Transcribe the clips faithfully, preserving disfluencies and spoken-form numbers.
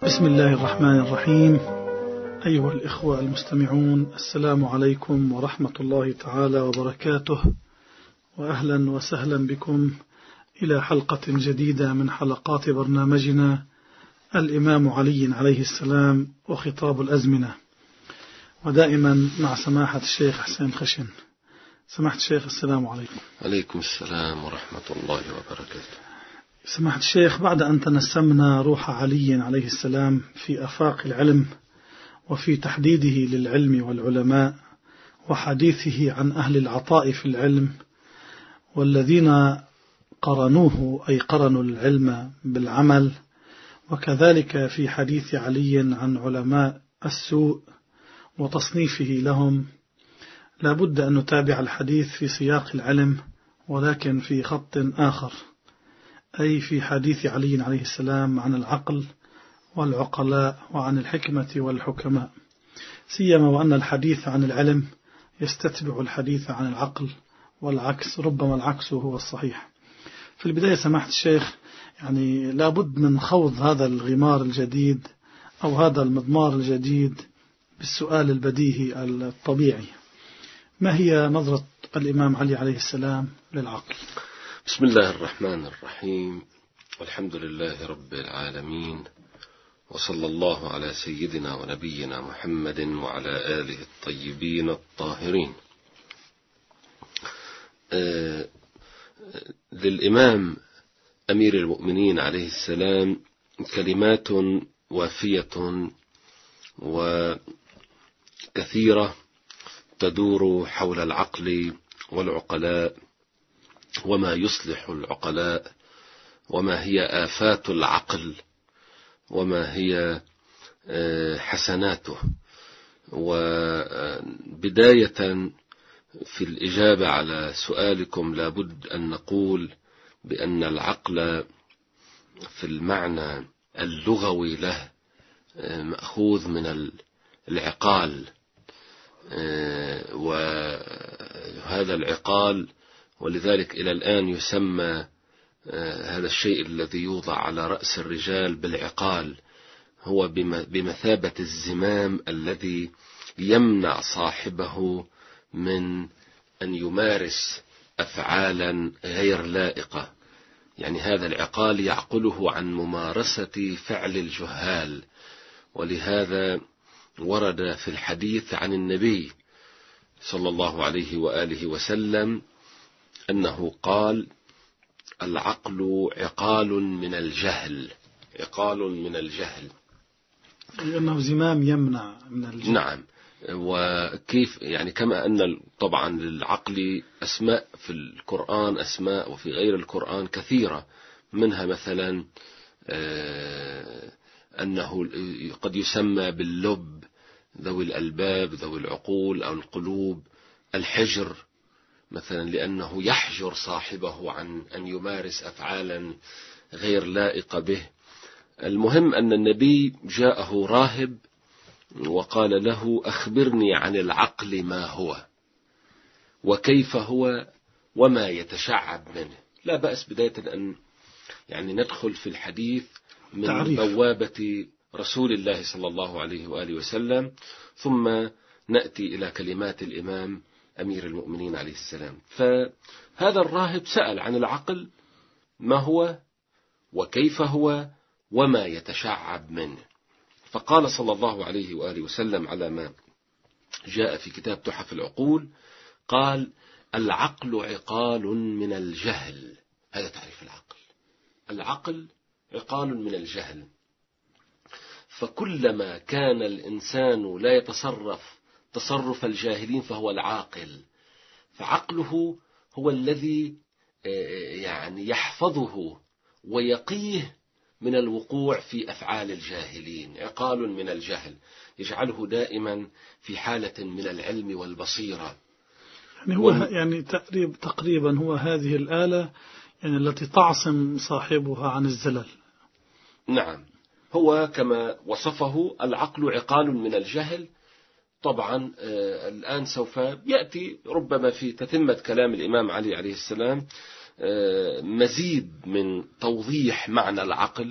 بسم الله الرحمن الرحيم. أيها الإخوة المستمعون، السلام عليكم ورحمة الله تعالى وبركاته، وأهلا وسهلا بكم إلى حلقة جديدة من حلقات برنامجنا الإمام علي عليه السلام وخطاب الأزمنة، ودائما مع سماحة الشيخ حسين خشن. سماحة الشيخ، السلام عليكم. عليكم السلام ورحمة الله وبركاته. سماحة الشيخ، بعد أن تنسمنا روح علي عليه السلام في آفاق العلم وفي تحديده للعلم والعلماء وحديثه عن أهل العطاء في العلم والذين قرنوه أي قرنوا العلم بالعمل، وكذلك في حديث علي عن علماء السوء وتصنيفه لهم، لا بد أن نتابع الحديث في سياق العلم ولكن في خط آخر، أي في حديث علي عليه السلام عن العقل والعقلاء وعن الحكمة والحكماء، سيما وأن الحديث عن العلم يستتبع الحديث عن العقل، والعكس ربما العكس هو الصحيح. في البداية سماحة الشيخ، يعني لابد من خوض هذا الغمار الجديد أو هذا المضمار الجديد بالسؤال البديهي الطبيعي: ما هي نظرة الإمام علي عليه السلام للعقل؟ بسم الله الرحمن الرحيم، والحمد لله رب العالمين، وصلى الله على سيدنا ونبينا محمد وعلى آله الطيبين الطاهرين. آه للإمام أمير المؤمنين عليه السلام كلمات وافية وكثيرة تدور حول العقل والعقلاء، وما يصلح العقلاء، وما هي آفات العقل، وما هي حسناته. وبداية في الإجابة على سؤالكم لابد أن نقول بأن العقل في المعنى اللغوي له مأخوذ من العقال، وهذا العقال ولذلك إلى الآن يسمى هذا الشيء الذي يوضع على رأس الرجال بالعقال، هو بمثابة الزمام الذي يمنع صاحبه من أن يمارس أفعالا غير لائقة. يعني هذا العقال يعقله عن ممارسة فعل الجهال. ولهذا ورد في الحديث عن النبي صلى الله عليه وآله وسلم أنه قال: العقل عقال من الجهل، عقال من الجهل، لأنه زمام يمنع من الجهل. نعم. وكيف يعني كما أن طبعا للعقل أسماء في القرآن، أسماء وفي غير القرآن كثيرة، منها مثلا أنه قد يسمى باللب، ذوي الألباب، ذوي العقول أو القلوب. الحجر مثلا لأنه يحجر صاحبه عن أن يمارس أفعالا غير لائقة به. المهم أن النبي جاءه راهب وقال له: أخبرني عن العقل، ما هو وكيف هو وما يتشعب منه. لا بأس بداية أن يعني ندخل في الحديث من تعريف. بوابة رسول الله صلى الله عليه وآله وسلم، ثم نأتي إلى كلمات الإمام أمير المؤمنين عليه السلام. فهذا الراهب سأل عن العقل ما هو وكيف هو وما يتشعب منه، فقال صلى الله عليه وآله وسلم على ما جاء في كتاب تحف العقول، قال: العقل عقال من الجهل. هذا تعريف العقل. العقل عقال من الجهل، فكلما كان الإنسان لا يتصرف تصرف الجاهلين فهو العاقل، فعقله هو الذي يعني يحفظه ويقيه من الوقوع في أفعال الجاهلين. عقال من الجهل يجعله دائما في حالة من العلم والبصيرة. يعني هو وال... يعني تقريب تقريبا هو هذه الآلة يعني التي تعصم صاحبها عن الزلل. نعم، هو كما وصفه العقل عقال من الجهل. طبعا الآن سوف يأتي ربما في تتمة كلام الإمام علي عليه السلام مزيد من توضيح معنى العقل،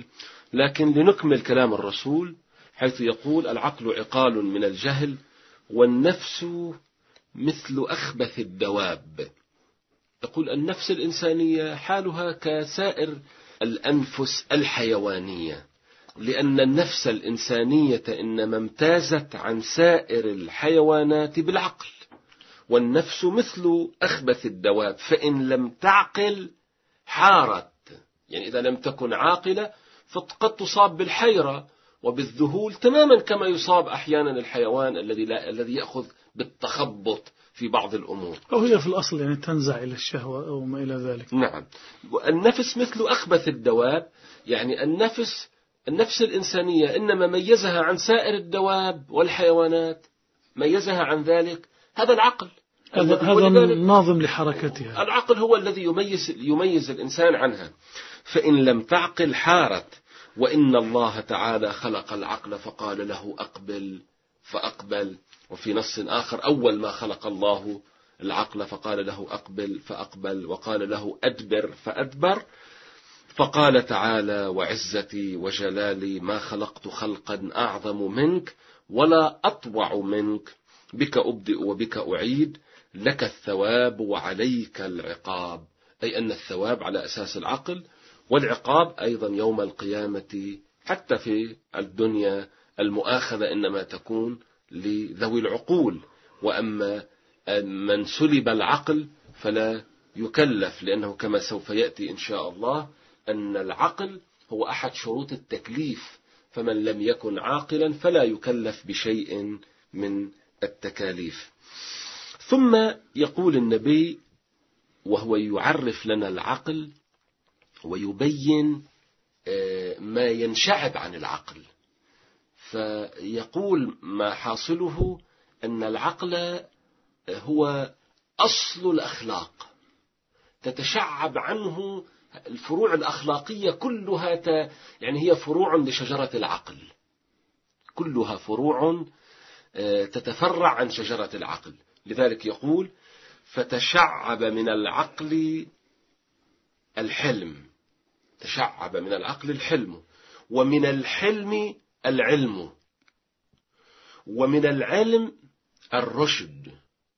لكن لنكمل كلام الرسول حيث يقول العقل عقال من الجهل والنفس مثل أخبث الدواب. يقول النفس الإنسانية حالها كسائر الأنفس الحيوانية، لأن النفس الإنسانية إنما امتازت عن سائر الحيوانات بالعقل، والنفس مثل أخبث الدواب فإن لم تعقل حارت، يعني إذا لم تكن عاقلة فقد تصاب بالحيرة وبالذهول تماما كما يصاب أحيانا الحيوان الذي لا الذي يأخذ بالتخبط في بعض الأمور، أو هي في الأصل يعني تنزع إلى الشهوة أو ما إلى ذلك. نعم. النفس مثل أخبث الدواب، يعني النفس النفس الإنسانية إنما ميزها عن سائر الدواب والحيوانات، ميزها عن ذلك هذا العقل. هذا هذا ناظم لحركتها. العقل هو الذي يميز يميز الإنسان عنها. فإن لم تعقل حارت، وإن الله تعالى خلق العقل فقال له أقبل فأقبل. وفي نص آخر أول ما خلق الله العقل فقال له أقبل فأقبل، وقال له أدبر فأدبر. فقال تعالى وعزتي وجلالي ما خلقت خلقا أعظم منك ولا أطوع منك، بك أبدئ وبك أعيد، لك الثواب وعليك العقاب. أي أن الثواب على أساس العقل، والعقاب أيضا يوم القيامة. حتى في الدنيا المؤاخذة إنما تكون لذوي العقول، وأما من سلب العقل فلا يكلف، لأنه كما سوف يأتي إن شاء الله أن العقل هو أحد شروط التكليف، فمن لم يكن عاقلا فلا يكلف بشيء من التكاليف. ثم يقول النبي وهو يعرف لنا العقل ويبين ما ينشعب عن العقل، فيقول ما حاصله أن العقل هو أصل الأخلاق، تتشعب عنه الفروع الأخلاقية كلها، ت... يعني هي فروع لشجرة العقل، كلها فروع تتفرع عن شجرة العقل. لذلك يقول فتشعب من العقل الحلم، تشعب من العقل الحلم، ومن الحلم العلم، ومن العلم الرشد،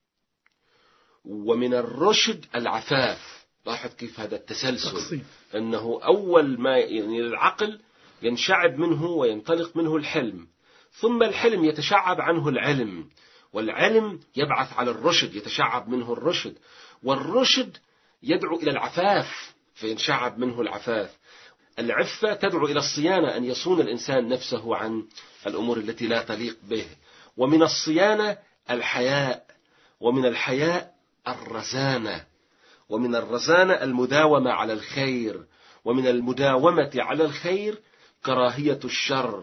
ومن الرشد العفاف. لاحظ كيف هذا التسلسل، أنه أول ما يعني العقل ينشعب منه وينطلق منه الحلم، ثم الحلم يتشعب عنه العلم، والعلم يبعث على الرشد يتشعب منه الرشد، والرشد يدعو إلى العفاف فينشعب منه العفاف. العفة تدعو إلى الصيانة، أن يصون الإنسان نفسه عن الأمور التي لا تليق به، ومن الصيانة الحياء، ومن الحياء الرزانة، ومن الرزانة المداومة على الخير، ومن المداومة على الخير كراهية الشر،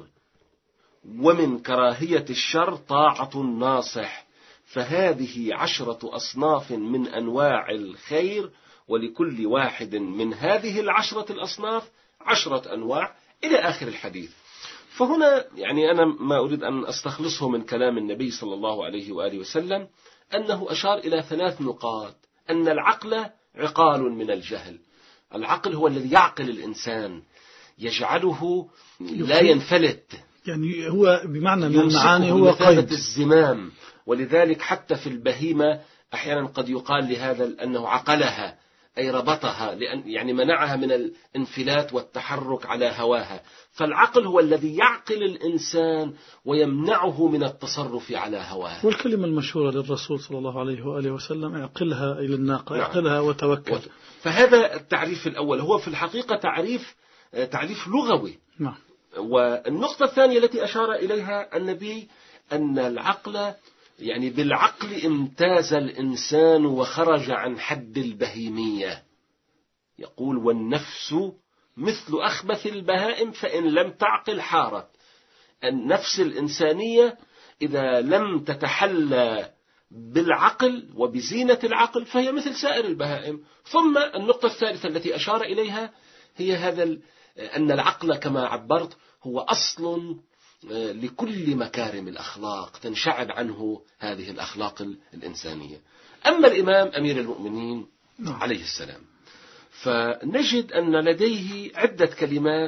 ومن كراهية الشر طاعة الناصح. فهذه عشرة أصناف من أنواع الخير، ولكل واحد من هذه العشرة الأصناف عشرة أنواع إلى آخر الحديث. فهنا يعني أنا ما أريد أن أستخلصه من كلام النبي صلى الله عليه وآله وسلم أنه أشار إلى ثلاث نقاط: أن العقل عقال من الجهل، العقل هو الذي يعقل الإنسان يجعله لا ينفلت، يعني هو بمعنى من المعاني هو قيد الزمام. ولذلك حتى في البهيمة أحيانا قد يقال لهذا أنه عقلها، أي ربطها، لأن يعني منعها من الانفلات والتحرك على هواها. فالعقل هو الذي يعقل الإنسان ويمنعه من التصرف على هواه. والكلمة المشهورة للرسول صلى الله عليه وآله وسلم: اعقلها إلى الناقة، اعقلها وتوكل. فهذا التعريف الأول هو في الحقيقة تعريف تعريف لغوي. نعم. والنقطة الثانية التي أشار إليها النبي أن العقل يعني بالعقل امتاز الإنسان وخرج عن حد البهيمية. يقول والنفس مثل أخبث البهائم فإن لم تعقل حارت. النفس الإنسانية إذا لم تتحلى بالعقل وبزينة العقل فهي مثل سائر البهائم. ثم النقطة الثالثة التي أشار إليها هي هذا أن العقل كما عبرت هو أصل لكل مكارم الأخلاق، تنشعب عنه هذه الأخلاق الإنسانية. أما الإمام أمير المؤمنين عليه السلام فنجد أن لديه عدة كلمات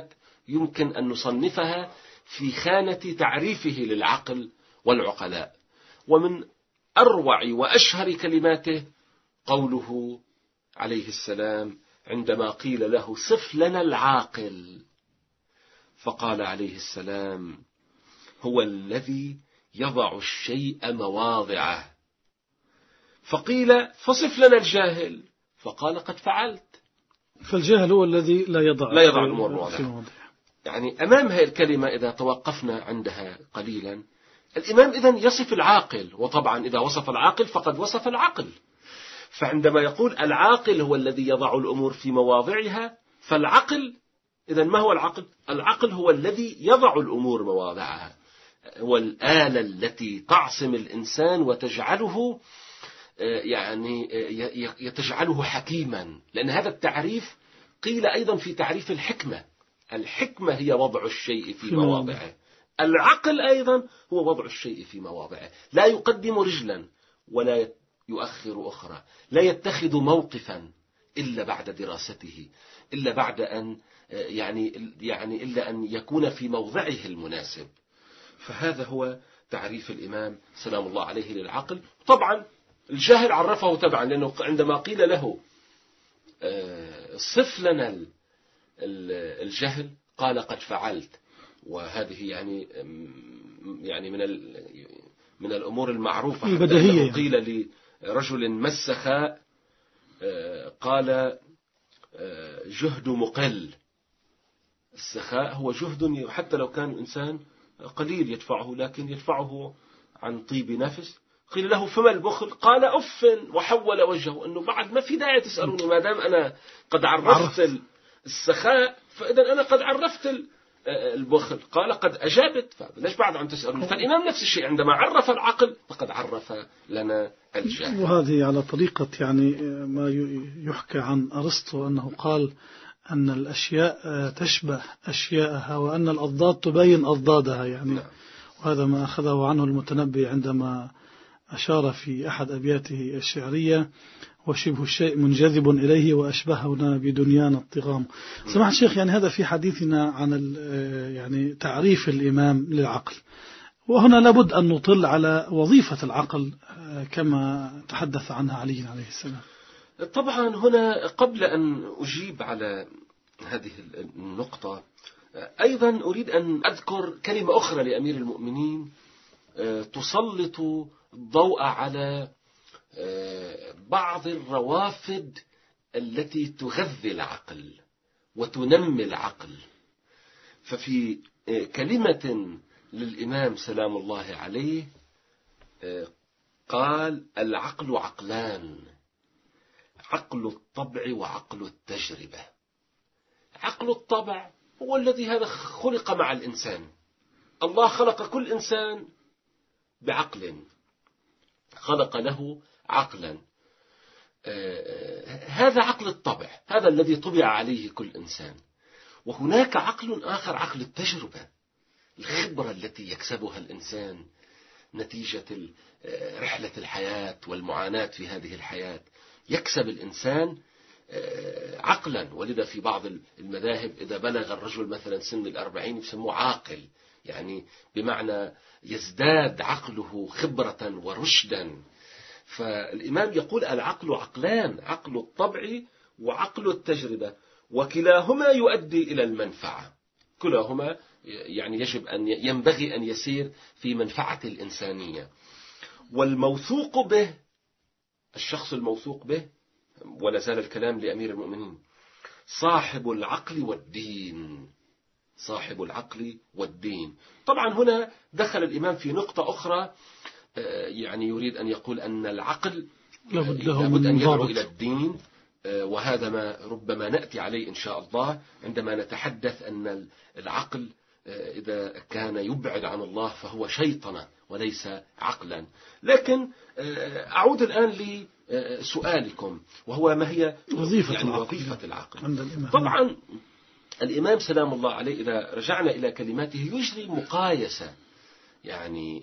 يمكن أن نصنفها في خانة تعريفه للعقل والعقلاء. ومن أروع وأشهر كلماته قوله عليه السلام عندما قيل له صف لنا العاقل، فقال عليه السلام هو الذي يضع الشيء مواضعه. فقيل فصف لنا الجاهل، فقال قد فعلت. فالجاهل هو الذي لا يضع لا يضع الأمور مواضعه. يعني أمام هذه الكلمة إذا توقفنا عندها قليلا، الإمام إذن يصف العاقل، وطبعا إذا وصف العاقل فقد وصف العقل. فعندما يقول العاقل هو الذي يضع الأمور في مواضعها، فالعقل إذن ما هو العقل؟ العقل هو الذي يضع الأمور مواضعها، هو الآلة التي تعصم الإنسان وتجعله يعني يتجعله حكيما. لأن هذا التعريف قيل أيضا في تعريف الحكمة، الحكمة هي وضع الشيء في مواضعه. العقل أيضا هو وضع الشيء في مواضعه، لا يقدم رجلا ولا يؤخر أخرى، لا يتخذ موقفا إلا بعد دراسته، إلا بعد أن يعني يعني إلا أن يكون في موضعه المناسب. فهذا هو تعريف الإمام سلام الله عليه للعقل. طبعا الجاهل عرفه تبعا، لأنه عندما قيل له صف لنا الجهل قال قد فعلت. وهذه يعني يعني من من الأمور المعروفة، البديهية. قيل لرجل مسخاء قال جهد مقل. السخاء هو جهد حتى لو كان الإنسان قليل يدفعه، لكن يدفعه عن طيب نفس. قيل له فما البخل؟ قال أف، وحول وجهه، أنه بعد ما في داعي تسألوني ما دام أنا قد عرفت السخاء فإذا أنا قد عرفت البخل. قال قد أجابت، فليش بعد عم تسألوني؟ فالإمام نفس الشيء عندما عرف العقل فقد عرف لنا الجهل. وهذه على طريقة يعني ما يحكى عن أرسطو أنه قال أن الأشياء تشبه أشياءها وأن الأضداد تبين أضدادها يعني. نعم. وهذا ما أخذه عنه المتنبي عندما أشار في أحد أبياته الشعرية وشبه الشيء منجذب إليه وأشبهنا بدنيانا الطغام. سماحة الشيخ، يعني هذا في حديثنا عن يعني تعريف الإمام للعقل، وهنا لابد أن نطل على وظيفة العقل كما تحدث عنها علي عليه السلام. طبعا هنا قبل أن أجيب على هذه النقطة أيضا أريد أن أذكر كلمة أخرى لأمير المؤمنين تسلط الضوء على بعض الروافد التي تغذي العقل وتنمي العقل. ففي كلمة للإمام سلام الله عليه قال العقل عقلان، عقل الطبع وعقل التجربة. عقل الطبع هو الذي هذا خلق مع الإنسان، الله خلق كل إنسان بعقل، خلق له عقلا، هذا عقل الطبع، هذا الذي طبع عليه كل إنسان. وهناك عقل آخر عقل التجربة، الخبرة التي يكسبها الإنسان نتيجة رحلة الحياة والمعاناة في هذه الحياة. يكسب الإنسان عقلا، ولذا في بعض المذاهب إذا بلغ الرجل مثلا سن الأربعين يسموه عاقل، يعني بمعنى يزداد عقله خبرة ورشدا. فالإمام يقول العقل عقلان، عقل الطبع وعقل التجربة، وكلاهما يؤدي إلى المنفعة، كلاهما يعني يجب أن ينبغي أن يسير في منفعة الإنسانية. والموثوق به، الشخص الموثوق به، ولا زال الكلام لأمير المؤمنين، صاحب العقل والدين، صاحب العقل والدين. طبعا هنا دخل الإمام في نقطة أخرى، يعني يريد أن يقول أن العقل لابد أن يدعو إلى الدين، وهذا ما ربما نأتي عليه إن شاء الله عندما نتحدث أن العقل إذا كان يبعد عن الله فهو شيطنة وليس عقلا. لكن أعود الآن لسؤالكم، وهو ما هي وظيفة يعني العقل. وظيفة العقل. طبعا الإمام سلام الله عليه إذا رجعنا إلى كلماته يجري مقايسة يعني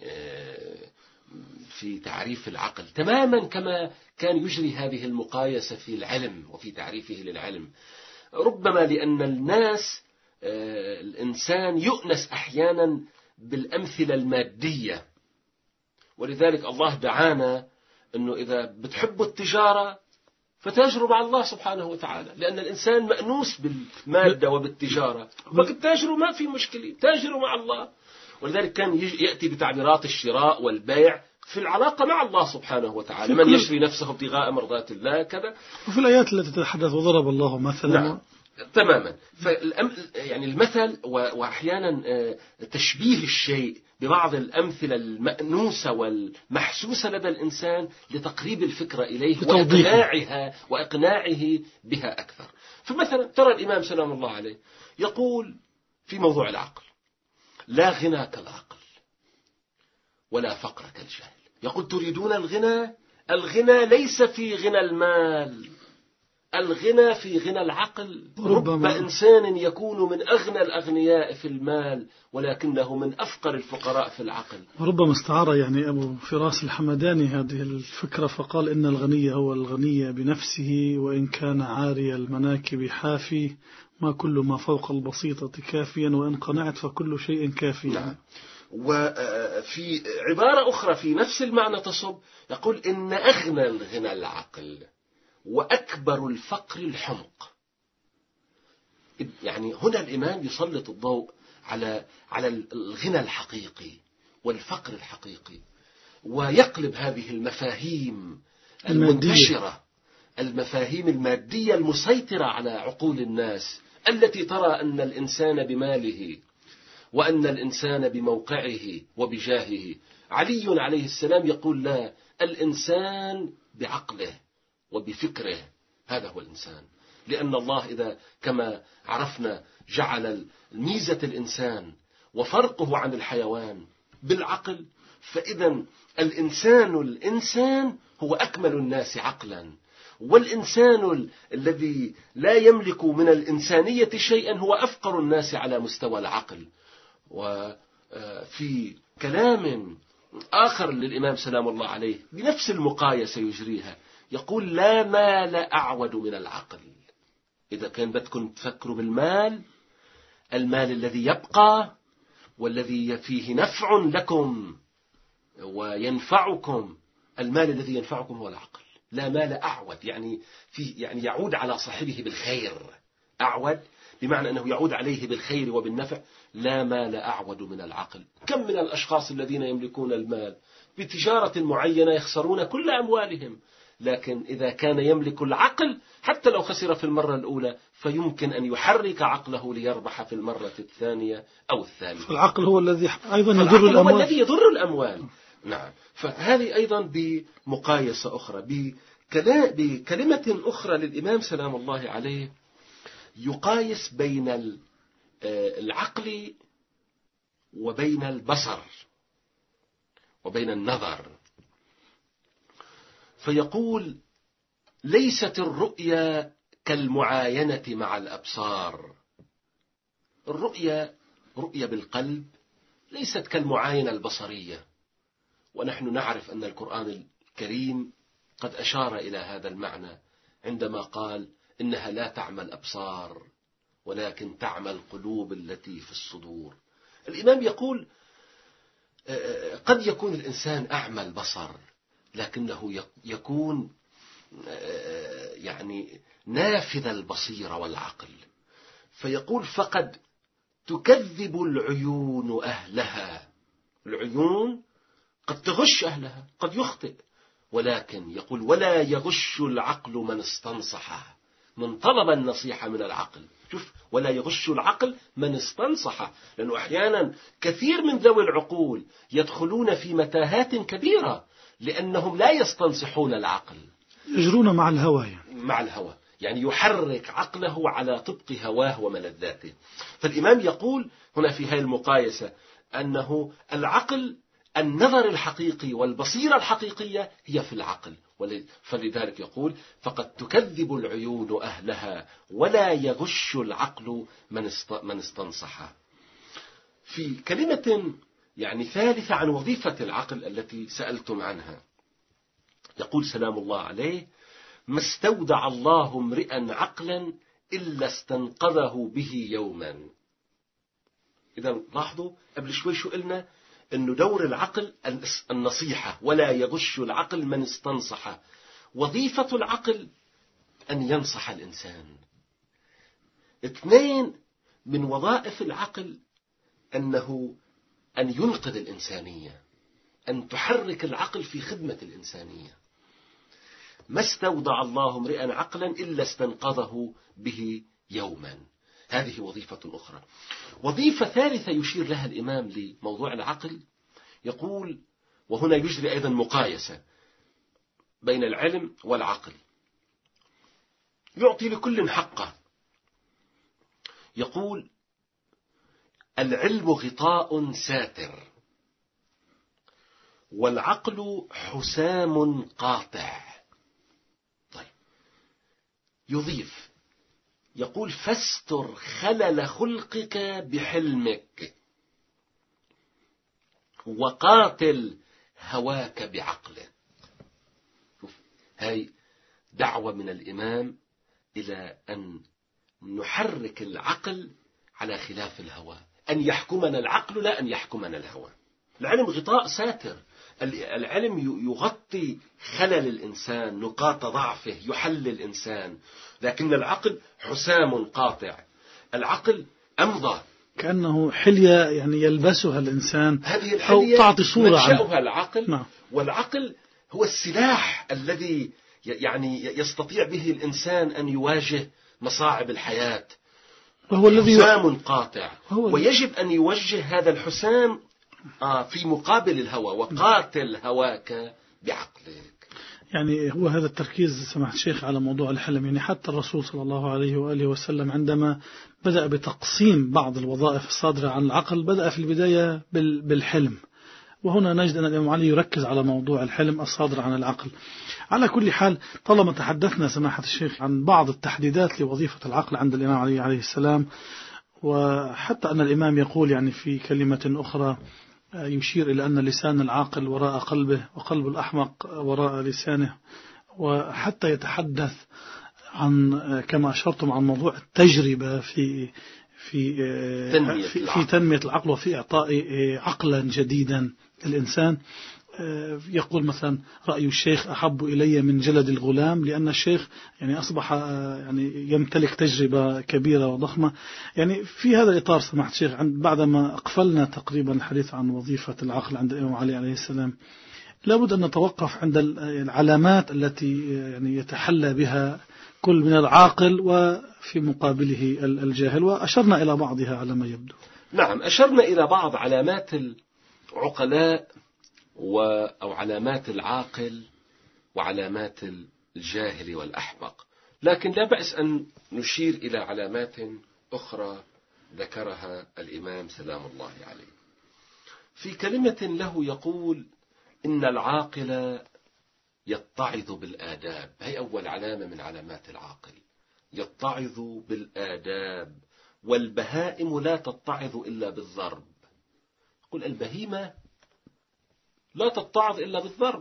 في تعريف العقل تماما كما كان يجري هذه المقايسة في العلم وفي تعريفه للعلم. ربما لأن الناس الإنسان يؤنس أحيانا بالأمثلة المادية، ولذلك الله دعانا أنه إذا بتحبوا التجارة فتاجروا مع الله سبحانه وتعالى، لأن الإنسان مأنوس بالمادة وبالتجارة، وقت تاجروا ما في مشكلة، تاجروا مع الله. ولذلك كان يأتي بتعبيرات الشراء والبيع في العلاقة مع الله سبحانه وتعالى، من يشري نفسه ابتغاء مرضات الله كذا. وفي الآيات التي تتحدث وضرب الله مثلا. نعم. تماما. فالأم... يعني المثل وأحيانا تشبيه الشيء ببعض الأمثلة المأنوسة والمحسوسة لدى الإنسان لتقريب الفكرة إليه وإقناعها وإقناعه بها أكثر. فمثلا ترى الإمام سلام الله عليه يقول في موضوع العقل: لا غنى كالعقل ولا فقر كالجهل. يقول: تريدون الغنى؟ الغنى ليس في غنى المال، الغنى في غنى العقل. رب إنسان يكون من أغنى الأغنياء في المال ولكنه من أفقر الفقراء في العقل. ربما استعار يعني أبو فراس الحمداني هذه الفكرة فقال: إن الغني هو الغني بنفسه، وإن كان عاري المناكب حافي، ما كل ما فوق البسيطة كافيا، وإن قنعت فكل شيء كافي. نعم. وفي عبارة أخرى في نفس المعنى تصب، يقول: إن أغنى الغنى العقل وأكبر الفقر الحمق. يعني هنا الإمام يسلط الضوء على على الغنى الحقيقي والفقر الحقيقي، ويقلب هذه المفاهيم المنتشرة، المفاهيم المادية المسيطرة على عقول الناس، التي ترى أن الإنسان بماله وأن الإنسان بموقعه وبجاهه. علي عليه السلام يقول: لا، الإنسان بعقله وبفكره، هذا هو الإنسان. لأن الله إذا كما عرفنا جعل ميزة الإنسان وفرقه عن الحيوان بالعقل، فإذا الإنسان الإنسان هو أكمل الناس عقلا، والإنسان الذي لا يملك من الإنسانية شيئا هو أفقر الناس على مستوى العقل. وفي كلام آخر للإمام سلام الله عليه بنفس المقايسة يجريها يقول: لا مال أعود من العقل. إذا كان بدكم تفكروا بالمال، المال الذي يبقى والذي فيه نفع لكم وينفعكم، المال الذي ينفعكم هو العقل. لا مال أعود يعني فيه يعني يعود على صاحبه بالخير. أعود بمعنى أنه يعود عليه بالخير وبالنفع. لا مال أعود من العقل. كم من الأشخاص الذين يملكون المال بتجارة معينة يخسرون كل أموالهم، لكن إذا كان يملك العقل حتى لو خسر في المرة الأولى فيمكن أن يحرك عقله ليربح في المرة الثانية أو الثالثة. فالعقل هو الذي أيضا يضر الأموال. هو الذي يضر الأموال. نعم. فهذه أيضا بمقايسة أخرى، بكلمة أخرى للإمام سلام الله عليه يقايس بين العقل وبين البصر وبين النظر، فيقول: ليست الرؤيا كالمعاينة مع الأبصار. الرؤيا رؤيا بالقلب ليست كالمعاينة البصرية، ونحن نعرف أن القرآن الكريم قد أشار إلى هذا المعنى عندما قال: إنها لا تعمى الأبصار ولكن تعمى القلوب التي في الصدور. الإمام يقول: قد يكون الإنسان أعمى البصر لكنه يكون يعني نافذ البصيرة والعقل. فيقول: فقد تكذب العيون أهلها. العيون قد تغش أهلها، قد يخطئ، ولكن يقول: ولا يغش العقل من استنصحه، من طلب النصيحة من العقل. شوف، ولا يغش العقل من استنصحه، لأنه أحيانا كثير من ذوي العقول يدخلون في متاهات كبيرة لأنهم لا يستنصحون العقل، يجرون مع الهوى يعني. مع الهوى يعني يحرك عقله على طبق هواه وملذاته. فالإمام يقول هنا في هذه المقايسة أنه العقل، النظر الحقيقي والبصيرة الحقيقية هي في العقل، فلذلك يقول: فقد تكذب العيون أهلها ولا يغش العقل من استنصحه. في كلمة يعني ثالثة عن وظيفة العقل التي سألتم عنها يقول سلام الله عليه: ما استودع الله امرئا عقلا إلا استنقذه به يوما. إذا لاحظوا قبل شوي شو قلنا؟ أنه دور العقل النصيحة، ولا يغش العقل من استنصح. وظيفة العقل أن ينصح الإنسان. اثنين من وظائف العقل أنه أن ينقذ الإنسانية، أن تحرك العقل في خدمة الإنسانية. ما استودع الله امرئا عقلا إلا استنقذه به يوما. هذه وظيفة أخرى. وظيفة ثالثة يشير لها الإمام لموضوع العقل، يقول، وهنا يجري أيضا مقايسة بين العلم والعقل، يعطي لكل حقه. يقول: العلم غطاء ساتر، والعقل حسام قاطع. طيب، يضيف يقول: فاستر خلل خلقك بحلمك، وقاتل هواك بعقلك. شوف، هاي دعوة من الإمام إلى أن نحرك العقل على خلاف الهوى، أن يحكمنا العقل لا أن يحكمنا الهوى. العلم غطاء ساتر، العلم يغطي خلل الإنسان، نقاط ضعفه، يحل الإنسان. لكن العقل حسام قاطع. العقل أمضى، كأنه حلية يعني يلبسها الإنسان، هذه الحلية أو تعطي صورة عنها العقل. نعم. والعقل هو السلاح الذي يعني يستطيع به الإنسان أن يواجه مصاعب الحياة. وهو الذي حسام قاطع، ويجب أن يوجه هذا الحسام في مقابل الهوى. وقاتل هواك بعقلك. يعني هو هذا التركيز سماحة الشيخ على موضوع الحلم. يعني حتى الرسول صلى الله عليه وآله وسلم عندما بدأ بتقسيم بعض الوظائف الصادرة عن العقل بدأ في البداية بالحلم، وهنا نجد أن الإمام علي يركز على موضوع الحلم الصادر عن العقل. على كل حال، طالما تحدثنا سماحة الشيخ عن بعض التحديدات لوظيفة العقل عند الإمام علي عليه السلام، وحتى أن الإمام يقول يعني في كلمة أخرى يشير إلى أن لسان العاقل وراء قلبه، وقلب الأحمق وراء لسانه، وحتى يتحدث عن كما أشرتم عن موضوع التجربة في في تنمية في, في تنمية العقل وفي إعطاء عقلا جديدا للإنسان. يقول مثلا: رأي الشيخ أحب إلي من جلد الغلام، لأن الشيخ يعني أصبح يعني يمتلك تجربة كبيرة وضخمة. يعني في هذا الإطار سماحة الشيخ، بعدما أقفلنا تقريبا الحديث عن وظيفة العقل عند الإمام علي عليه السلام، لابد أن نتوقف عند العلامات التي يعني يتحلى بها كل من العاقل وفي مقابله الجاهل، وأشرنا إلى بعضها على ما يبدو. نعم، أشرنا إلى بعض علامات العقلاء أو علامات العاقل وعلامات الجاهل والأحمق، لكن لا بأس أن نشير إلى علامات أخرى ذكرها الإمام سلام الله عليه. في كلمة له يقول: إن العاقل يتعظ بالآداب. هي أول علامة من علامات العاقل، يتعظ بالآداب. والبهائم لا تتعظ إلا بالضرب. يقول: البهيمة لا تتعظ إلا بالضرب،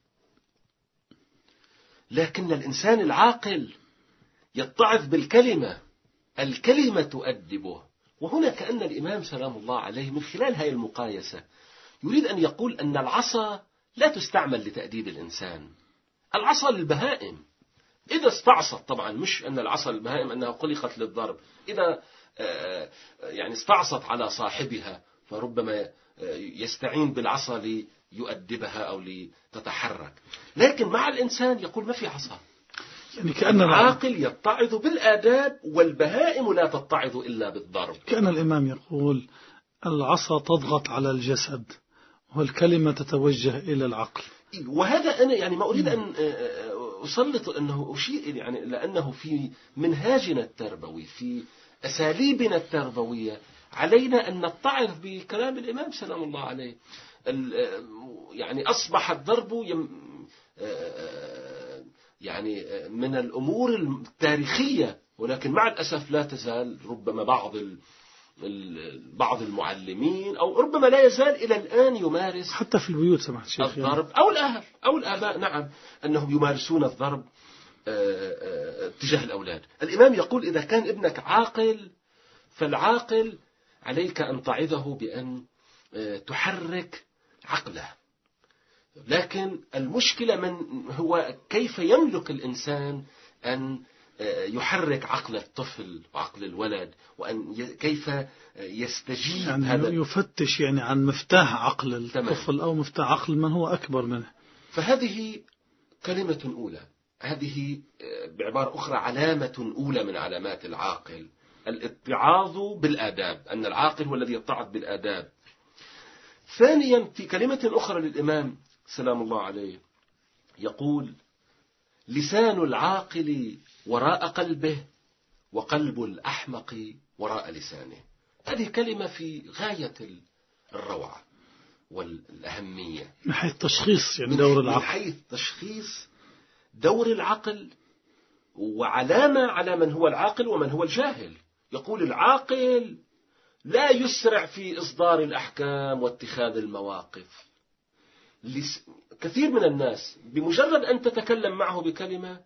لكن الإنسان العاقل يتعظ بالكلمة. الكلمة تؤدبه. وهنا كأن الإمام سلام الله عليه من خلال هذه المقايسة يريد أن يقول أن العصا لا تستعمل لتأديب الإنسان. العصا للبهائم إذا استعصت، طبعا مش أن العصا للبهائم أنها خلقت للضرب، إذا يعني استعصت على صاحبها فربما يستعين بالعصا ليؤدبها أو لتتحرك. لكن مع الإنسان يقول ما في عصا. يعني كأن العاقل يتعظ بالآداب، والبهائم لا تتعظ إلا بالضرب. كأن الإمام يقول: العصا تضغط على الجسد والكلمة تتوجه إلى العقل. وهذا أنا يعني ما أريد أن أسلط أنه أشير يعني لأنه في منهاجنا التربوي، في أساليبنا التربوية، علينا أن نتعظ بكلام الإمام سلام الله عليه. يعني أصبح الضرب يعني من الأمور التاريخية، ولكن مع الأسف لا تزال ربما بعض بعض المعلمين أو ربما لا يزال إلى الآن يمارس حتى في البيوت سمعت الشيخ الضرب يعني. أو الأهل أو الآباء، نعم، أنهم يمارسون الضرب تجاه الأولاد. الإمام يقول: إذا كان ابنك عاقل، فالعاقل عليك أن تعظه بأن تحرك عقله. لكن المشكلة من هو كيف يملك الإنسان أن يحرك عقل الطفل وعقل الولد، وأن كيف يستجيب يعني هذا، يفتش يعني عن مفتاح عقل الطفل أو مفتاح عقل من هو أكبر منه. فهذه كلمة أولى، هذه بعبارة أخرى علامة أولى من علامات العاقل، الاتعاظ بالآداب، أن العاقل هو الذي يتعظ بالآداب. ثانيا في كلمة أخرى للإمام سلام الله عليه يقول: لسان العاقل وراء قلبه، وقلب الأحمق وراء لسانه. هذه كلمة في غاية الروعة والأهمية من حيث تشخيص يعني دور العقل، من حيث تشخيص دور العقل، وعلامة على من هو العاقل ومن هو الجاهل. يقول: العاقل لا يسرع في إصدار الأحكام واتخاذ المواقف. كثير من الناس بمجرد أن تتكلم معه بكلمة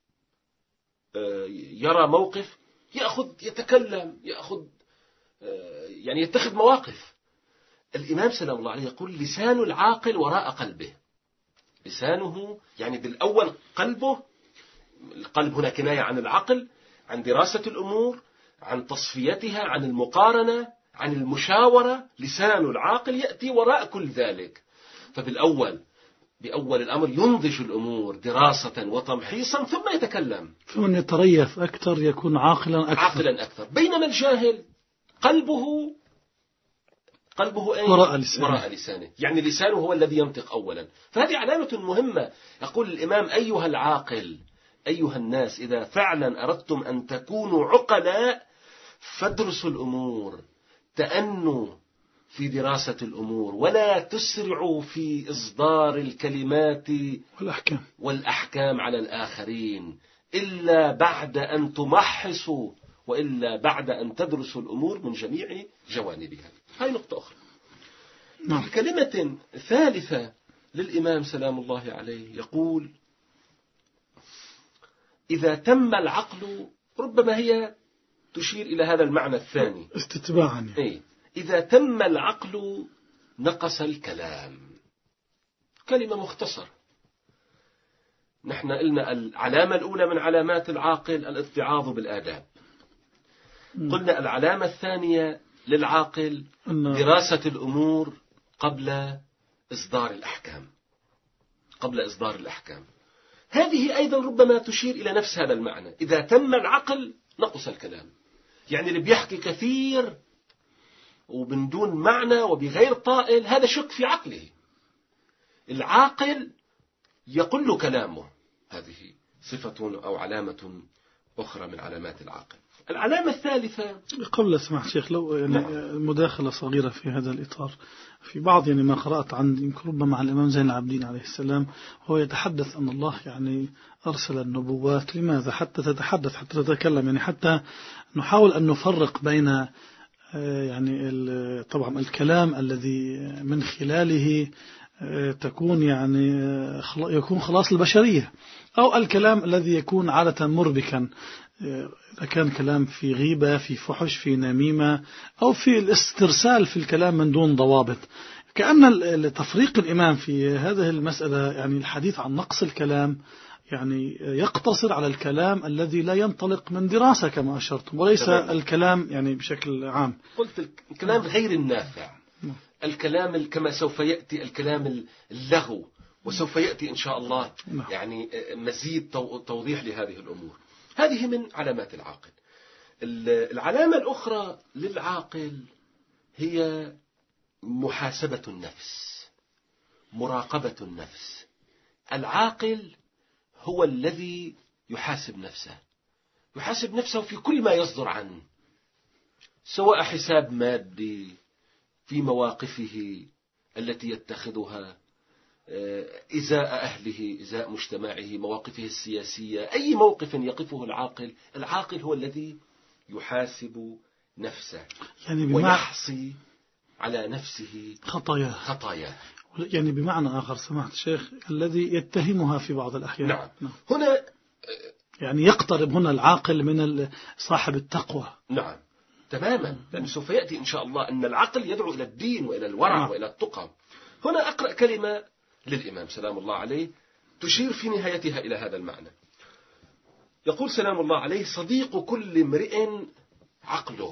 يرى موقف يأخذ يتكلم يأخذ يعني يتخذ مواقف. الإمام سلام الله عليه يقول: لسان العاقل وراء قلبه. لسانه يعني بالأول قلبه، القلب هنا كناية عن العقل، عن دراسة الأمور، عن تصفيتها، عن المقارنة، عن المشاورة. لسان العاقل يأتي وراء كل ذلك. فبالأول بأول الأمر ينضج الأمور دراسة وتمحيصا ثم يتكلم. فمن يتريث أكثر يكون عاقلا أكثر. عاقلا أكثر. بينما الجاهل قلبه قلبه أين؟ وراء لسانه. وراء لسانه، يعني لسانه هو الذي ينطق أولا. فهذه علامة مهمة. يقول الإمام: أيها العاقل، أيها الناس، إذا فعلا أردتم أن تكونوا عقلاء فادرسوا الأمور، تأنوا في دراسة الأمور، ولا تسرعوا في إصدار الكلمات والأحكام والأحكام على الآخرين إلا بعد أن تمحصوا، وإلا بعد أن تدرسوا الأمور من جميع جوانبها. هاي نقطة أخرى. نعم. كلمة ثالثة للإمام سلام الله عليه يقول: إذا تم العقل، ربما هي تشير إلى هذا المعنى الثاني استتباعا. إيه؟ إذا تم العقل نقص الكلام. كلمة مختصرة. نحن قلنا العلامة الأولى من علامات العاقل الاتعاظ بالآداب. قلنا العلامة الثانية للعاقل دراسة الأمور قبل إصدار الأحكام قبل إصدار الأحكام. هذه أيضا ربما تشير إلى نفس هذا المعنى. إذا تم العقل نقص الكلام، يعني اللي بيحكي كثير ومن دون معنى وبغير طائل هذا شك في عقله. العاقل يقل كلامه. هذه صفة أو علامة أخرى من علامات العاقل. العلامة الثالثة، قبل سماحة شيخ لو يعني مداخلة صغيرة في هذا الإطار، في بعض يعني ما قرأت عن يمكن ربما عن الإمام زين العابدين عليه السلام، هو يتحدث أن الله يعني أرسل النبوات. لماذا؟ حتى تتحدث، حتى تتكلم، يعني حتى نحاول أن نفرق بين يعني طبعا الكلام الذي من خلاله تكون يعني يكون خلاص البشرية، أو الكلام الذي يكون عادة مربكا، إذا كان كلام في غيبة، في فحش، في نميمة، أو في الاسترسال في الكلام من دون ضوابط. كأن تفريق الإمام في هذه المسألة يعني الحديث عن نقص الكلام يعني يقتصر على الكلام الذي لا ينطلق من دراسة كما أشرتم، وليس تمام. الكلام يعني بشكل عام. قلت الكلام غير النافع، الكلام كما سوف يأتي الكلام اللغو، وسوف يأتي إن شاء الله يعني مزيد توضيح لهذه الأمور. هذه من علامات العاقل. العلامة الأخرى للعاقل هي محاسبة النفس، مراقبة النفس. العاقل هو الذي يحاسب نفسه، يحاسب نفسه في كل ما يصدر عنه، سواء حساب مادي في مواقفه التي يتخذها إزاء أهله، إزاء مجتمعه، مواقفه السياسية، أي موقف يقفه العاقل. العاقل هو الذي يحاسب نفسه يعني ويحصي على نفسه خطاياه خطاياه يعني بمعنى آخر سماحة الشيخ الذي يتهمها في بعض الأحيان. نعم. نعم. هنا يعني يقترب هنا العاقل من صاحب التقوى. نعم. تماما، لأنه سوف يأتي إن شاء الله أن العقل يدعو إلى الدين وإلى الورع وإلى التقى. هنا أقرأ كلمة للإمام سلام الله عليه تشير في نهايتها إلى هذا المعنى. يقول سلام الله عليه: صديق كل امرئ عقله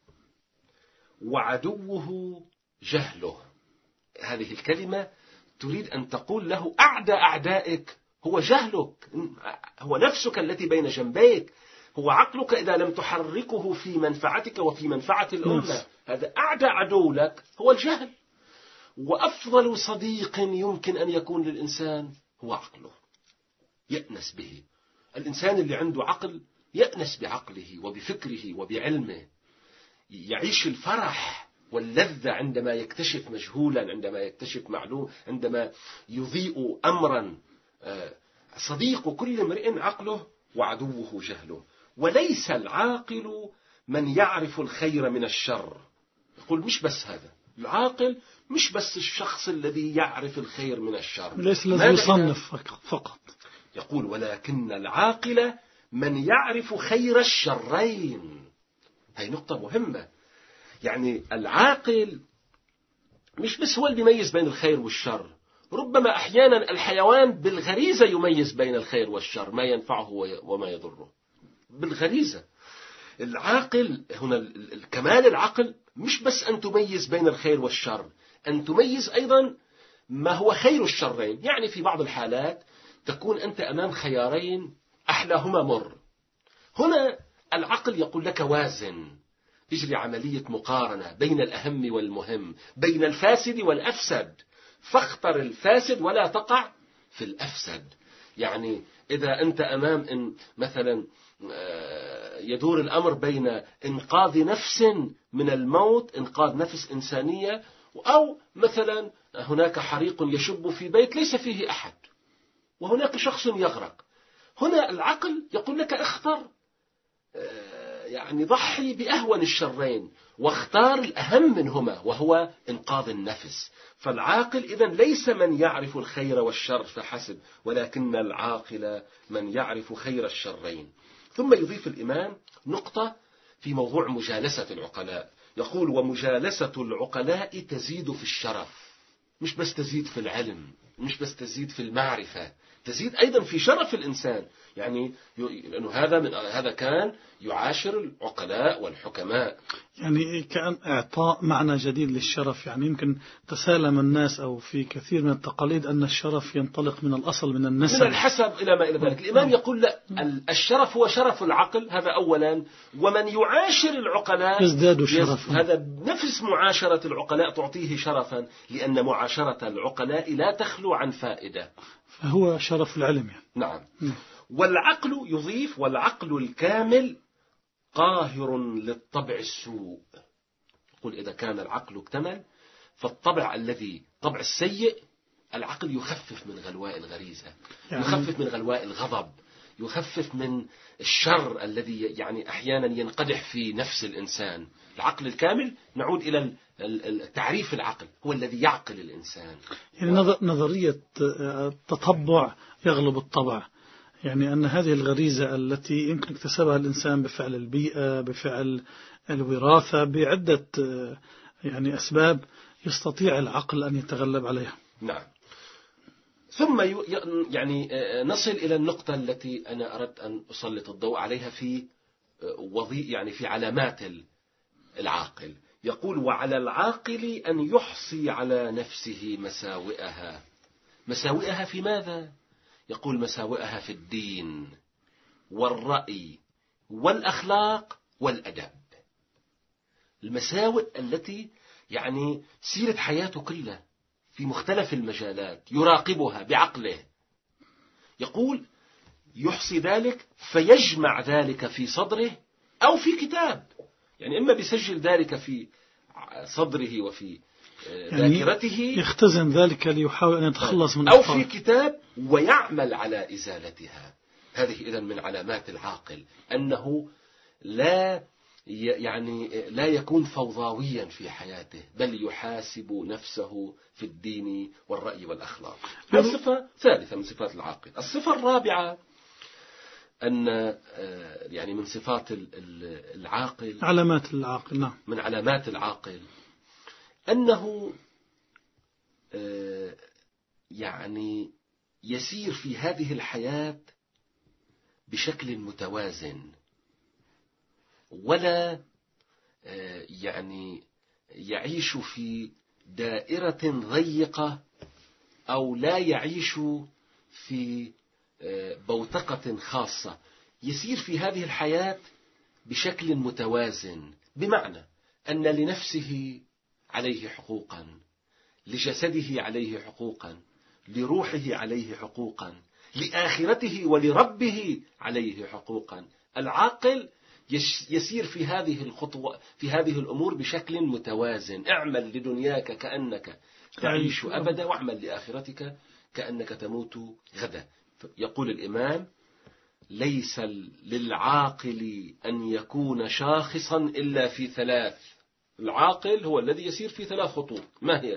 وعدوه جهله. هذه الكلمة تريد أن تقول له أعدى أعدائك هو جهلك، هو نفسك التي بين جنبيك، هو عقلك إذا لم تحركه في منفعتك وفي منفعة الأمة. هذا أعدى عدو لك هو الجهل. وأفضل صديق يمكن أن يكون للإنسان هو عقله، يأنس به. الإنسان اللي عنده عقل يأنس بعقله وبفكره وبعلمه، يعيش الفرح واللذة عندما يكتشف مجهولا، عندما يكتشف معلوم، عندما يضيء أمرا. صديق كل امرئ عقله وعدوه جهله. وليس العاقل من يعرف الخير من الشر. يقول مش بس هذا العاقل، مش بس الشخص الذي يعرف الخير من الشر، ليس الذي يصنف فقط. يقول ولكن العاقل من يعرف خير الشرين. هاي نقطة مهمة. يعني العاقل مش بس هو اللي يميز بين الخير والشر، ربما أحيانا الحيوان بالغريزة يميز بين الخير والشر، ما ينفعه وما يضره بالغريزة. العاقل هنا الكمال العقل مش بس أن تميز بين الخير والشر، أن تميز أيضا ما هو خير الشرين. يعني في بعض الحالات تكون أنت أمام خيارين أحلاهما مر، هنا العقل يقول لك وازن، تجري عملية مقارنة بين الأهم والمهم، بين الفاسد والأفسد، فاختر الفاسد ولا تقع في الأفسد. يعني إذا أنت أمام إن مثلا يدور الأمر بين إنقاذ نفس من الموت، إنقاذ نفس إنسانية، أو مثلا هناك حريق يشب في بيت ليس فيه أحد وهناك شخص يغرق، هنا العقل يقول لك اختر، يعني ضحي بأهون الشرين واختار الأهم منهما وهو إنقاذ النفس. فالعاقل إذن ليس من يعرف الخير والشر فحسب، ولكن العاقل من يعرف خير الشرين. ثم يضيف الإمام نقطة في موضوع مجالسة العقلاء، يقول ومجالسة العقلاء تزيد في الشرف، مش بس تزيد في العلم، مش بس تزيد في المعرفة، تزيد أيضا في شرف الإنسان. يعني لأنه هذا من هذا كان يعاشر العقلاء والحكماء، يعني كأن إعطاء معنى جديد للشرف. يعني يمكن تسالم الناس أو في كثير من التقاليد أن الشرف ينطلق من الأصل، من النسب، من الحسب إلى ما إلى ذلك. الإمام يقول لا، الشرف هو شرف العقل، هذا أولا، ومن يعاشر العقلاء يزداد شرفا. هذا نفس معاشرة العقلاء تعطيه شرفا، لأن معاشرة العقلاء لا تخلو عن فائدة، فهو شرف العلم يعني. نعم. والعقل يضيف والعقل الكامل قاهر للطبع السوء. يقول إذا كان العقل اكتمل فالطبع الذي طبع السيء العقل يخفف من غلواء الغريزة، يعني يخفف من غلواء الغضب، يخفف من الشر الذي يعني أحيانا ينقدح في نفس الإنسان. العقل الكامل نعود إلى التعريف، العقل هو الذي يعقل الإنسان. يعني نظرية التطبع يغلب الطبع، يعني أن هذه الغريزة التي يمكن اكتسبها الإنسان بفعل البيئة، بفعل الوراثة، بعدة يعني أسباب، يستطيع العقل أن يتغلب عليها. نعم. ثم يعني نصل إلى النقطة التي أنا أردت أن أسلط الضوء عليها في وظي يعني في علامات العاقل. يقول وعلى العاقل أن يحصي على نفسه مساوئها. مساوئها في ماذا؟ يقول مساوئها في الدين والرأي والأخلاق والأدب. المساوئ التي يعني سيرة حياته كلها في مختلف المجالات يراقبها بعقله. يقول يحصي ذلك فيجمع ذلك في صدره أو في كتاب، يعني إما بيسجل ذلك في صدره وفي ذاكرته، يعني يختزن ذلك ليحاول أن يتخلص من أو أخطاء، في كتاب ويعمل على إزالتها. هذه إذن من علامات العاقل أنه لا يعني لا يكون فوضويا في حياته، بل يحاسب نفسه في الدين والرأي والأخلاق. هذه صفة ثالثة من صفات العاقل. الصفة الرابعة أن يعني من صفات العاقل، علامات العاقل، نعم، من علامات العاقل أنه يعني يسير في هذه الحياة بشكل متوازن، ولا يعني يعيش في دائرة ضيقة، أو لا يعيش في بوتقة خاصة. يسير في هذه الحياة بشكل متوازن، بمعنى أن لنفسه عليه حقوقا، لجسده عليه حقوقا، لروحه عليه حقوقا، لآخرته ولربه عليه حقوقا. العاقل يسير في هذه الخطوة في هذه الأمور بشكل متوازن. اعمل لدنياك كأنك تعيش أبدا، واعمل لآخرتك كأنك تموت غدا. يقول الإمام: ليس للعاقل أن يكون شاخصا إلا في ثلاث. العاقل هو الذي يسير في ثلاث خطوط. ما هي؟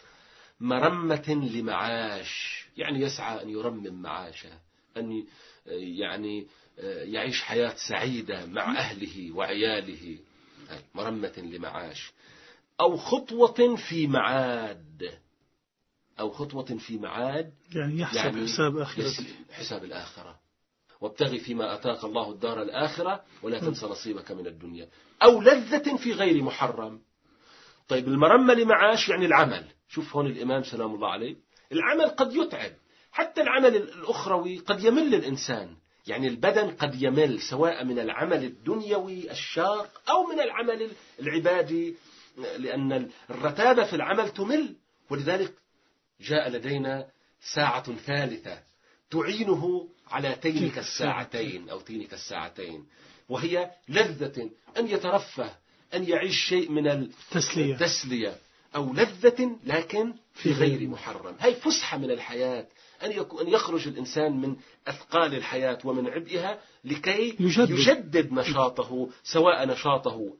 مرمة لمعاش، يعني يسعى أن يرمم معاشه، أن يعني يعيش حياة سعيدة مع أهله وعياله، مرمة لمعاش. أو خطوة في معاد، أو خطوة في معاد يعني يحسب يعني حساب آخرته، حساب الآخرة. وابتغي فيما أتاك الله الدار الآخرة ولا تنس نصيبك من الدنيا. أو لذة في غير محرم. طيب، المرمى لمعاش يعني العمل. شوف هون الإمام سلام الله عليه، العمل قد يتعب، حتى العمل الأخروي قد يمل الإنسان. يعني البدن قد يمل، سواء من العمل الدنيوي الشاق أو من العمل العبادي، لأن الرتابة في العمل تمل. ولذلك جاء لدينا ساعة ثالثة تعينه على تينك الساعتين أو تينك الساعتين، وهي لذة، أن يترفه، أن يعيش شيء من التسلية, التسلية أو لذة لكن في غير محرم. هي فسحة من الحياة، أن أن يخرج الإنسان من أثقال الحياة ومن عبئها لكي يجدد, يجدد نشاطه، سواء نشاطه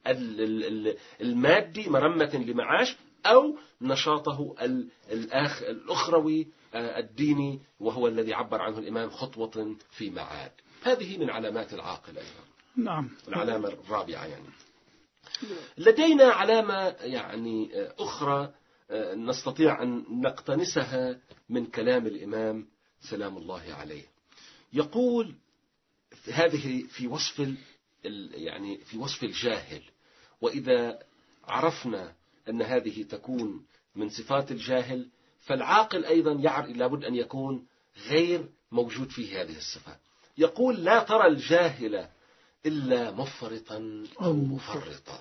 المادي مرمة لمعاش، أو نشاطه الآخ الأخروي الديني، وهو الذي عبر عنه الإمام خطوة في معاد. هذه من علامات العاقل أيضا. نعم. العلامة الرابعة يعني. لدينا علامة يعني أخرى نستطيع أن نقتنسها من كلام الإمام سلام الله عليه. يقول هذه في وصف يعني في وصف الجاهل، وإذا عرفنا أن هذه تكون من صفات الجاهل، فالعاقل أيضا لابد أن يكون غير موجود فيه هذه الصفات. يقول: لا ترى الجاهل إلا مفرطا أو مفرطا.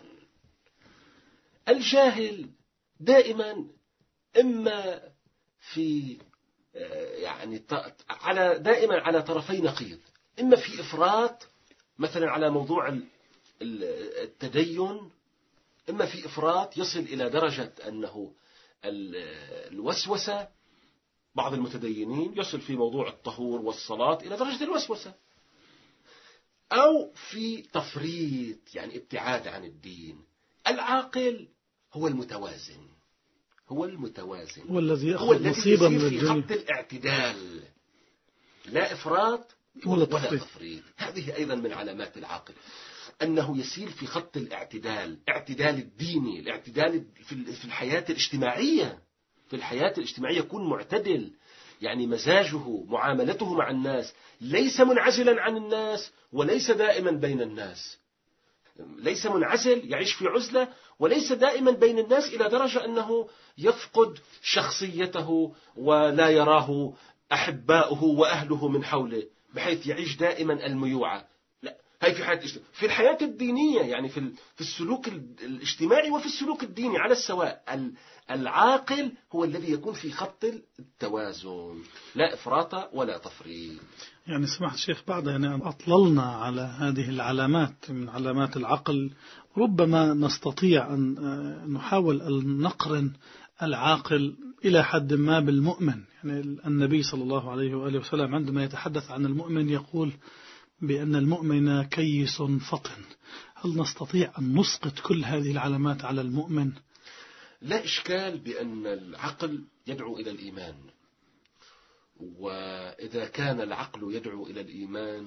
الجاهل دائما إما في يعني على دائما على طرفي نقيض، إما في إفراط مثلا على موضوع التدين، إما في إفراط يصل إلى درجة أنه الوسوسة. بعض المتدينين يصل في موضوع الطهور والصلاة إلى درجة الوسوسة، أو في تفريط يعني ابتعاد عن الدين. العاقل هو المتوازن، هو المتوازن هو الذي هو يأخذ نصيبا من في خط الاعتدال، لا إفراط ولا تفريط. هذه أيضا من علامات العاقل، أنه يسير في خط الاعتدال، اعتدال الديني، الاعتدال في الحياة الاجتماعية. في الحياة الاجتماعية يكون معتدل، يعني مزاجه معاملته مع الناس ليس منعزلا عن الناس وليس دائما بين الناس، ليس منعزل يعيش في عزلة، وليس دائما بين الناس إلى درجة أنه يفقد شخصيته ولا يراه أحباؤه وأهله من حوله، بحيث يعيش دائما الميوعة. لا، هي في حياة في الحياة الدينية، يعني في في السلوك الاجتماعي وفي السلوك الديني على السواء. العاقل هو الذي يكون في خط التوازن، لا إفراط ولا تفريط. يعني سمحت شيخ، بعد أن يعني أطللنا على هذه العلامات من علامات العقل، ربما نستطيع أن نحاول أن نقرن العاقل إلى حد ما بالمؤمن. يعني النبي صلى الله عليه وآله وسلم عندما يتحدث عن المؤمن يقول بأن المؤمن كيس فطن. هل نستطيع أن نسقط كل هذه العلامات على المؤمن؟ لا إشكال بأن العقل يدعو إلى الإيمان، وإذا كان العقل يدعو إلى الإيمان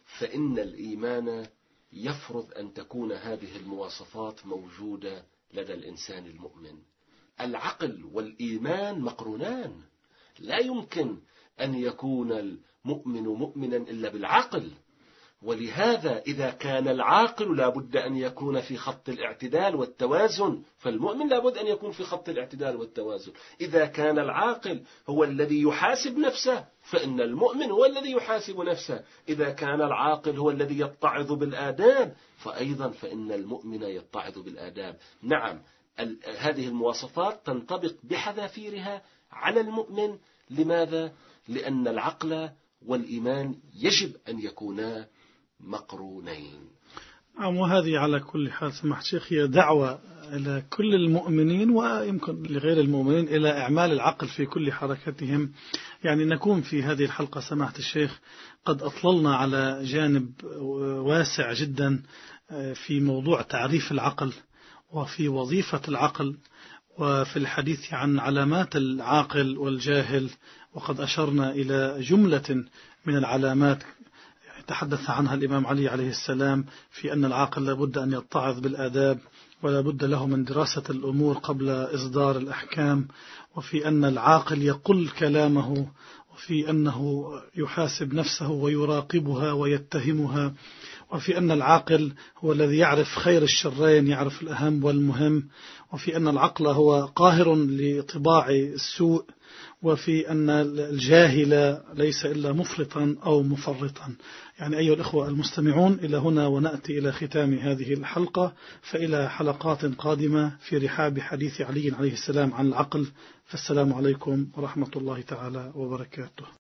فإن الإيمان يفرض أن تكون هذه المواصفات موجودة لدى الإنسان المؤمن. العقل والإيمان مقرونان، لا يمكن أن يكون المؤمن مؤمنا إلا بالعقل. ولهذا إذا كان العاقل لا بد أن يكون في خط الاعتدال والتوازن، فالمؤمن لا بد أن يكون في خط الاعتدال والتوازن. إذا كان العاقل هو الذي يحاسب نفسه فإن المؤمن هو الذي يحاسب نفسه. إذا كان العاقل هو الذي يتعظ بالآداب فأيضا فإن المؤمن يتعظ بالآداب. نعم، هذه المواصفات تنطبق بحذافيرها على المؤمن. لماذا؟ لأن العقل والإيمان يجب أن يكونا مقرونين. نعم، وهذه على كل حال سماحة الشيخ هي دعوة إلى كل المؤمنين ويمكن لغير المؤمنين إلى إعمال العقل في كل حركتهم. يعني نكون في هذه الحلقة سماحة الشيخ قد أطللنا على جانب واسع جدا في موضوع تعريف العقل وفي وظيفة العقل وفي الحديث عن علامات العاقل والجاهل، وقد أشرنا إلى جملة من العلامات تحدث عنها الإمام علي عليه السلام في أن العاقل لابد أن يتعظ بالآداب ولا بد له من دراسة الأمور قبل إصدار الأحكام، وفي أن العاقل يقل كلامه، وفي أنه يحاسب نفسه ويراقبها ويتهمها، وفي أن العاقل هو الذي يعرف خير الشرين، يعرف الأهم والمهم، وفي أن العقل هو قاهر لطباع السوء، وفي أن الجاهل ليس إلا مفرطا أو مفرطا. يعني أيها الأخوة المستمعون، إلى هنا ونأتي إلى ختام هذه الحلقة، فإلى حلقات قادمة في رحاب حديث علي عليه السلام عن العقل. فالسلام عليكم ورحمة الله تعالى وبركاته.